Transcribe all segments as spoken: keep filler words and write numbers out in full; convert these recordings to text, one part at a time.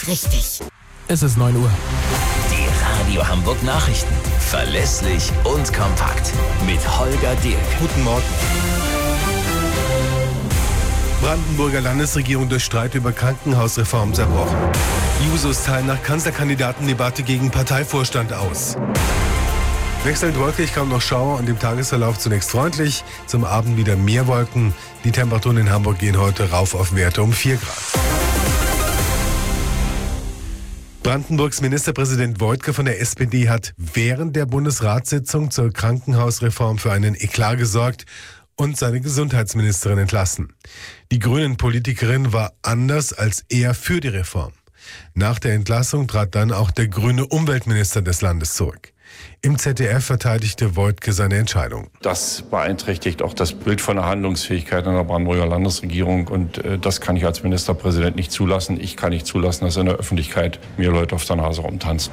richtig. Es ist neun Uhr. Die Radio Hamburg Nachrichten. Verlässlich und kompakt. Mit Holger Dirk. Guten Morgen. Brandenburger Landesregierung durch Streit über Krankenhausreform zerbrochen. Jusos teilen nach Kanzlerkandidatendebatte gegen Parteivorstand aus. Wechselnd wolkig, kaum noch Schauer und im Tagesverlauf zunächst freundlich. Zum Abend wieder mehr Wolken. Die Temperaturen in Hamburg gehen heute rauf auf Werte um vier Grad. Brandenburgs Ministerpräsident Woidke von der S P D hat während der Bundesratssitzung zur Krankenhausreform für einen Eklat gesorgt und seine Gesundheitsministerin entlassen. Die Grünen-Politikerin war anders als er für die Reform. Nach der Entlassung trat dann auch der grüne Umweltminister des Landes zurück. Im Z D F verteidigte Woidke seine Entscheidung. Das beeinträchtigt auch das Bild von der Handlungsfähigkeit in der Brandenburger Landesregierung und äh, das kann ich als Ministerpräsident nicht zulassen. Ich kann nicht zulassen, dass in der Öffentlichkeit mir Leute auf der Nase rumtanzen.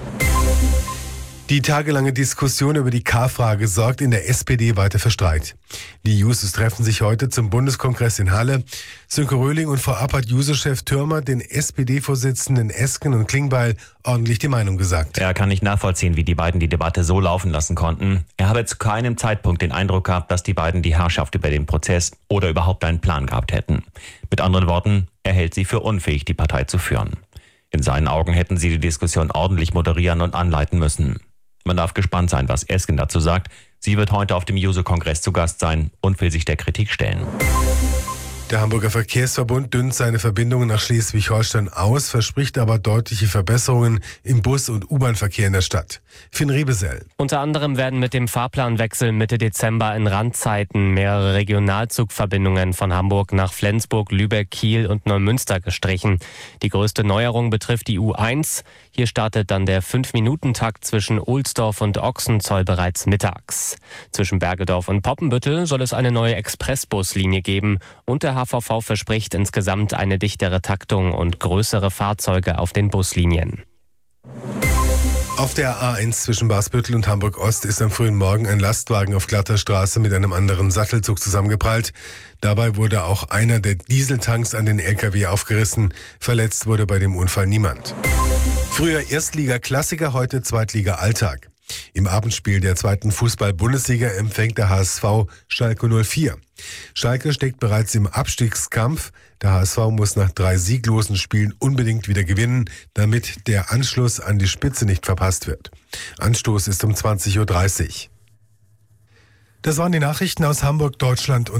Die tagelange Diskussion über die K-Frage sorgt in der S P D weiter für Streit. Die Jusos treffen sich heute zum Bundeskongress in Halle. Sönke Röhling und vorab hat Juso-Chef Thürmer den S P D-Vorsitzenden Esken und Klingbeil ordentlich die Meinung gesagt. Er kann nicht nachvollziehen, wie die beiden die Debatte so laufen lassen konnten. Er habe zu keinem Zeitpunkt den Eindruck gehabt, dass die beiden die Herrschaft über den Prozess oder überhaupt einen Plan gehabt hätten. Mit anderen Worten, er hält sie für unfähig, die Partei zu führen. In seinen Augen hätten sie die Diskussion ordentlich moderieren und anleiten müssen. Man darf gespannt sein, was Esken dazu sagt. Sie wird heute auf dem Juso-Kongress zu Gast sein und will sich der Kritik stellen. Der Hamburger Verkehrsverbund dünnt seine Verbindungen nach Schleswig-Holstein aus, verspricht aber deutliche Verbesserungen im Bus- und U-Bahn-Verkehr in der Stadt. Finn Riebesell. Unter anderem werden mit dem Fahrplanwechsel Mitte Dezember in Randzeiten mehrere Regionalzugverbindungen von Hamburg nach Flensburg, Lübeck, Kiel und Neumünster gestrichen. Die größte Neuerung betrifft die U eins. Hier startet dann der fünf Minuten Takt zwischen Ohlsdorf und Ochsenzoll bereits mittags. Zwischen Bergedorf und Poppenbüttel soll es eine neue Expressbuslinie geben und der H V V verspricht insgesamt eine dichtere Taktung und größere Fahrzeuge auf den Buslinien. Auf der A eins zwischen Basbüttel und Hamburg-Ost ist am frühen Morgen ein Lastwagen auf glatter Straße mit einem anderen Sattelzug zusammengeprallt. Dabei wurde auch einer der Dieseltanks an den L K W aufgerissen. Verletzt wurde bei dem Unfall niemand. Früher Erstliga-Klassiker, heute Zweitliga-Alltag. Im Abendspiel der zweiten Fußball-Bundesliga empfängt der H S V Schalke null vier. Schalke steckt bereits im Abstiegskampf. Der H S V muss nach drei sieglosen Spielen unbedingt wieder gewinnen, damit der Anschluss an die Spitze nicht verpasst wird. Anstoß ist um zwanzig Uhr dreißig. Das waren die Nachrichten aus Hamburg, Deutschland und